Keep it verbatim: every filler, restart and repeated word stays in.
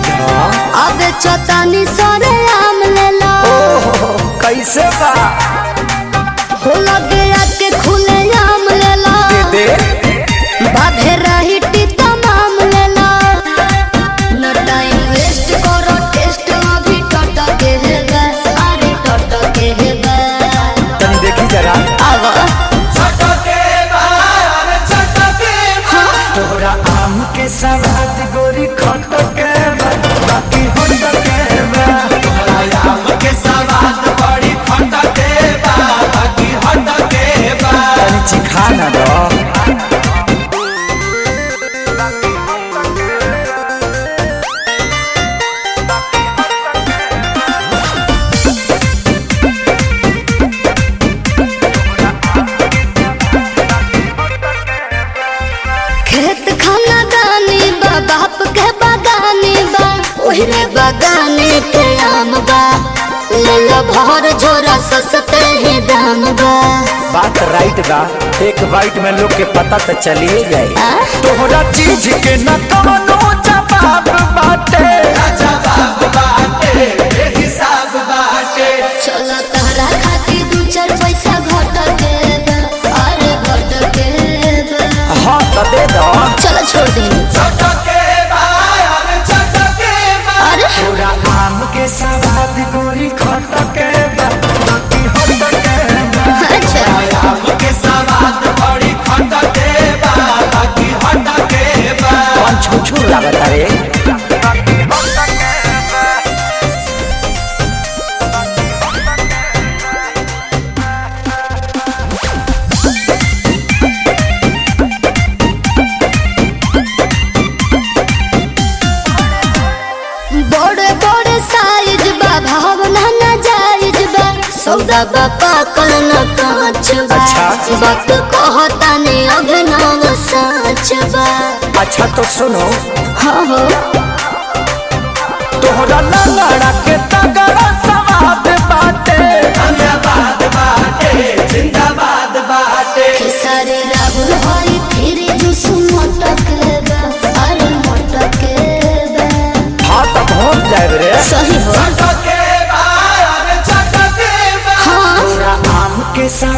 बुझा अब चतानी सरे आम ले लो। कैसे बा हो लगे आके खुले आम ले लो। दे बाधे रही तमाम ले लो। न टाइम वेस्ट करो टेस्ट अभी टट के है बे। अरे टट के है बे। तनी देखी जरा आवा तोरा आम के सवाद गोरी खट के बा, बाकी होट के बा। तोरा आम के सवाद बड़ी खट के बा, बाकी हट के बा। तनी चिखा ना दो खेत खाना दानी बा बाप के बागानी बा। ओहरे बागाने के आम बा। ले लो भर झोरा सस्ते ही दाम बा। बात राइट बा, एक बाइट में लोग के पता तो चलिए जाए। आ? तोहरा चीज के न कवनो जवाब बाटे। जवाब बाटे हिसाब बाटे। चलो तहरा खातिर दू चार पैसा घट के बा। अरे घट के बा। हाँ तो दे दो चलो छोड़ दी। छट के बा, अरे छट के बा। अरे तोरा आम के सवाद गोरी खट के बा, बाकी होट के बा। अच्छा तोरा आम के सवाद बड़ी खट के बा, बाकी हट के बा। कौन छुछुर लागत रे बड़े बड़े साइज बा भावना ना जायज बा। सौदा बा पाकल न कांच बा। अच्छा। बात कहता ने अभिनव सच बा। अच्छा तो सुनो हाँ हो तोहरा लंगड़ा के तगड़ा सवाद बाटे। धन्यवाद बाटे, जिंदाबाद बाटे। सारे राहुल हरी फिर जुस मटक बा। अरे मटक बा। हाँ तो पहुँच जाए रे सही हो छट के बा, अरे छट के बा। हाँ तोरा आम के सवाद